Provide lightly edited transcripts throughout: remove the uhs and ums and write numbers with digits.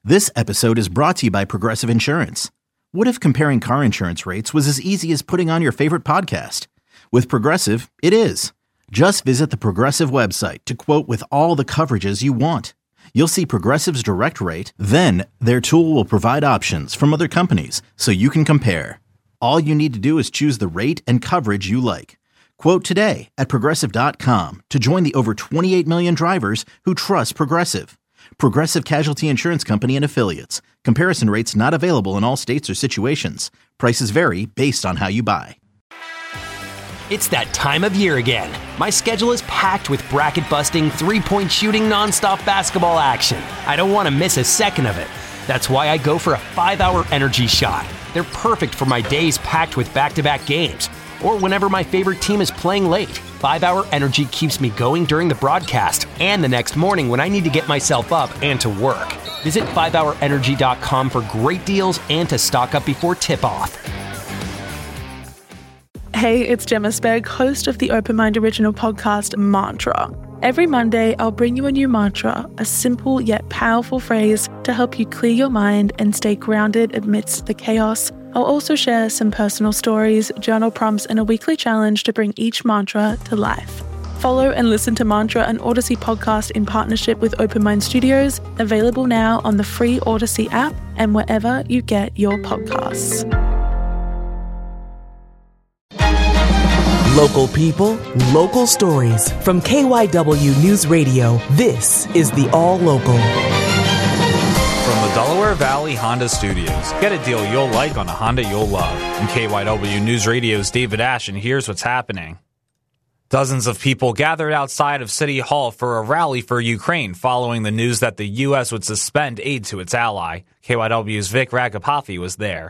This episode is brought to you by Progressive Insurance. What if comparing car insurance rates was as easy as putting on your favorite podcast? With Progressive, it is. Just visit the Progressive website to quote with all the coverages you want. You'll see Progressive's direct rate, then their tool will provide options from other companies so you can compare. All you need to do is choose the rate and coverage you like. Quote today at Progressive.com to join the over 28 million drivers who trust Progressive. Progressive Casualty Insurance Company and Affiliates. Comparison rates not available in all states or situations. Prices vary based on how you buy. It's that time of year again. My schedule is packed with bracket-busting, three-point shooting, nonstop basketball action. I don't want to miss a second of it. That's why I go for a 5-hour energy shot. They're perfect for my days packed with back-to-back games, or whenever my favorite team is playing late. 5-hour energy keeps me going during the broadcast and the next morning when I need to get myself up and to work. Visit 5hourenergy.com for great deals and to stock up before tip-off. Hey, it's Gemma Spegg, host of the Open Mind original podcast, Mantra. Every Monday, I'll bring you a new mantra, a simple yet powerful phrase to help you clear your mind and stay grounded amidst the chaos. I'll also share some personal stories, journal prompts, and a weekly challenge to bring each mantra to life. Follow and listen to Mantra, an Odyssey podcast in partnership with Open Mind Studios, available now on the free Odyssey app and wherever you get your podcasts. Local people, local stories. From KYW News Radio, this is the All Local. From the Delaware Valley Honda Studios, get a deal you'll like on a Honda you'll love. From KYW News Radio's David Ash, and here's what's happening. Dozens of people gathered outside of City Hall for a rally for Ukraine following the news that the U.S. would suspend aid to its ally. KYW's Vic Ragapathy was there.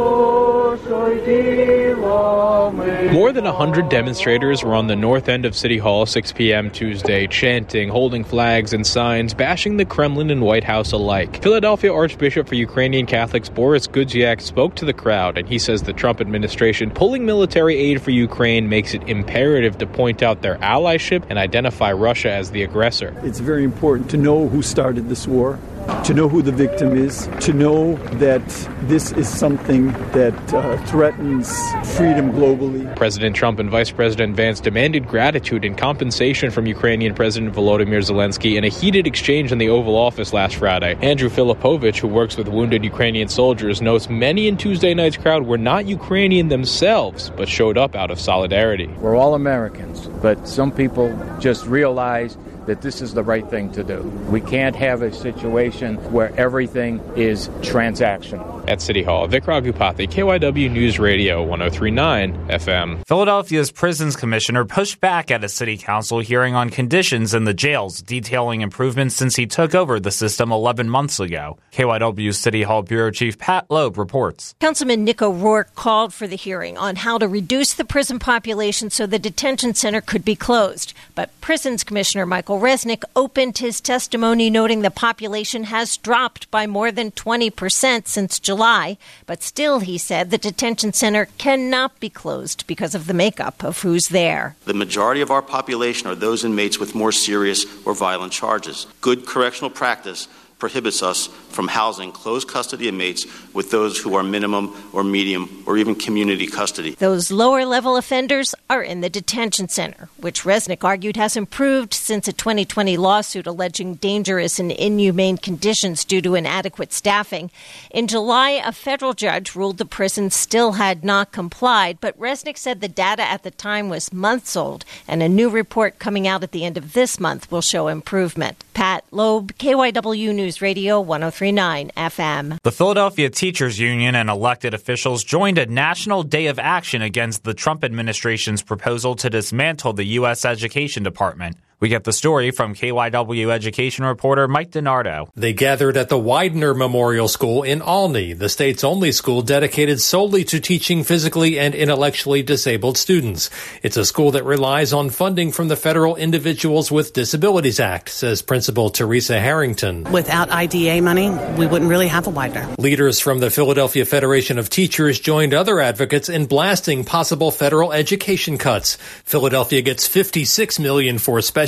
More than 100 demonstrators were on the north end of City Hall 6 p.m. Tuesday, chanting, holding flags and signs, bashing the Kremlin and White House alike. Philadelphia Archbishop for Ukrainian Catholics Boris Gudziak spoke to the crowd, and he says the Trump administration pulling military aid for Ukraine makes it imperative to point out their allyship and identify Russia as the aggressor. It's very important to know who started this war, to know who the victim is, to know that this is something that threatens freedom globally. President Trump and Vice President Vance demanded gratitude and compensation from Ukrainian President Volodymyr Zelensky in a heated exchange in the Oval Office last Friday. Andrew Filipovich, who works with wounded Ukrainian soldiers, notes many in Tuesday night's crowd were not Ukrainian themselves, but showed up out of solidarity. We're all Americans, but some people just realize that this is the right thing to do. We can't have a situation where everything is transactional. At City Hall, Vic Ragupathy, KYW News Radio 103.9 FM. Philadelphia's Prisons Commissioner pushed back at a city council hearing on conditions in the jails, detailing improvements since he took over the system 11 months ago. KYW City Hall Bureau Chief Pat Loeb reports. Councilman Nick O'Rourke called for the hearing on how to reduce the prison population so the detention center could be closed. But Prisons Commissioner Michael Resnick opened his testimony noting the population has dropped by more than 20% since July. But still, he said, the detention center cannot be closed because of the makeup of who's there. The majority of our population are those inmates with more serious or violent charges. Good correctional practice prohibits us from housing closed custody inmates with those who are minimum or medium or even community custody. Those lower-level offenders are in the detention center, which Resnick argued has improved since a 2020 lawsuit alleging dangerous and inhumane conditions due to inadequate staffing. In July, a federal judge ruled the prison still had not complied, but Resnick said the data at the time was months old, and a new report coming out at the end of this month will show improvement. Pat Loeb, KYW News Radio 103.9 FM. The Philadelphia Teachers Union and elected officials joined a national day of action against the Trump administration's proposal to dismantle the U.S. Education Department. We get the story from KYW education reporter Mike DiNardo. They gathered at the Widener Memorial School in Olney, the state's only school dedicated solely to teaching physically and intellectually disabled students. It's a school that relies on funding from the Federal Individuals with Disabilities Act, says Principal Teresa Harrington. Without IDA money, we wouldn't really have a Widener. Leaders from the Philadelphia Federation of Teachers joined other advocates in blasting possible federal education cuts. Philadelphia gets $56 million for special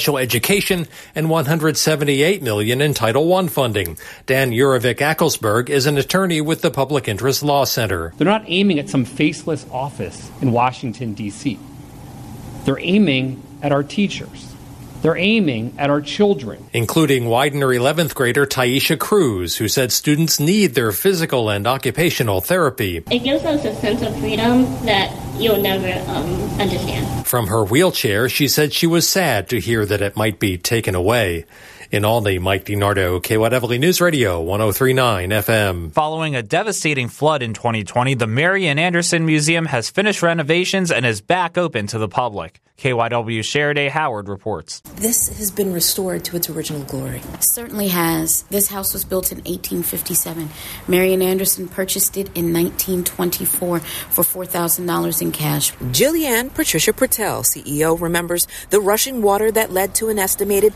special education and $178 million in Title I funding. Dan Urovic-Acklesberg is an attorney with the Public Interest Law Center. They're not aiming at some faceless office in Washington, D.C. They're aiming at our teachers. They're aiming at our children. Including Widener 11th grader Taisha Cruz, who said students need their physical and occupational therapy. It gives us a sense of freedom that you'll never understand. From her wheelchair, she said she was sad to hear that it might be taken away. In Albany, Mike DiNardo, KYW News Radio, 103.9 FM. Following a devastating flood in 2020, the Marian Anderson Museum has finished renovations and is back open to the public. KYW Sheriday Howard reports. This has been restored to its original glory. It certainly has. This house was built in 1857. Marian Anderson purchased it in 1924 for $4,000 in cash. Jillian Patricia Pertel, CEO, remembers the rushing water that led to an estimated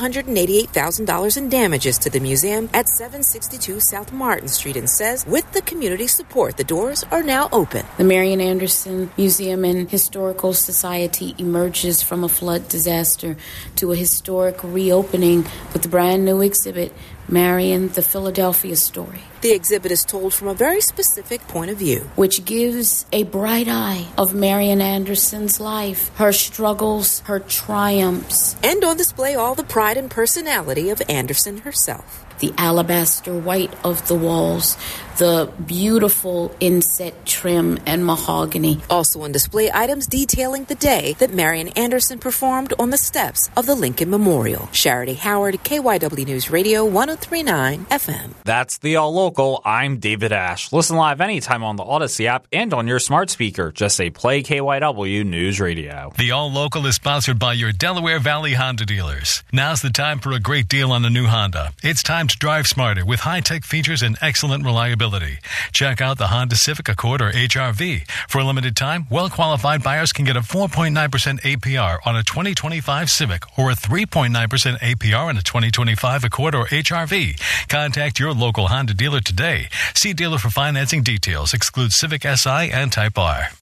$988,000 in damages to the museum at 762 South Martin Street and says with the community support, the doors are now open. The Marian Anderson Museum and Historical Society emerges from a flood disaster to a historic reopening with the brand new exhibit, Marian, the Philadelphia Story. The exhibit is told from a very specific point of view, which gives a bright eye of Marian Anderson's life, her struggles, her triumphs. And on display all the pride and personality of Anderson herself. The alabaster white of the walls, the beautiful inset trim and mahogany. Also on display, items detailing the day that Marian Anderson performed on the steps of the Lincoln Memorial. Sheriday Howard, KYW News Radio, 103.9 FM. That's the All Local. I'm David Ash. Listen live anytime on the Odyssey app and on your smart speaker. Just say play KYW News Radio. The All Local is sponsored by your Delaware Valley Honda dealers. Now's the time for a great deal on a new Honda. It's time to drive smarter with high-tech features and excellent reliability. Check out the Honda Civic Accord or HR-V. For a limited time, well-qualified buyers can get a 4.9% APR on a 2025 Civic or a 3.9% APR on a 2025 Accord or HR-V. Contact your local Honda dealer today. See dealer for financing details. Excludes Civic SI and Type R.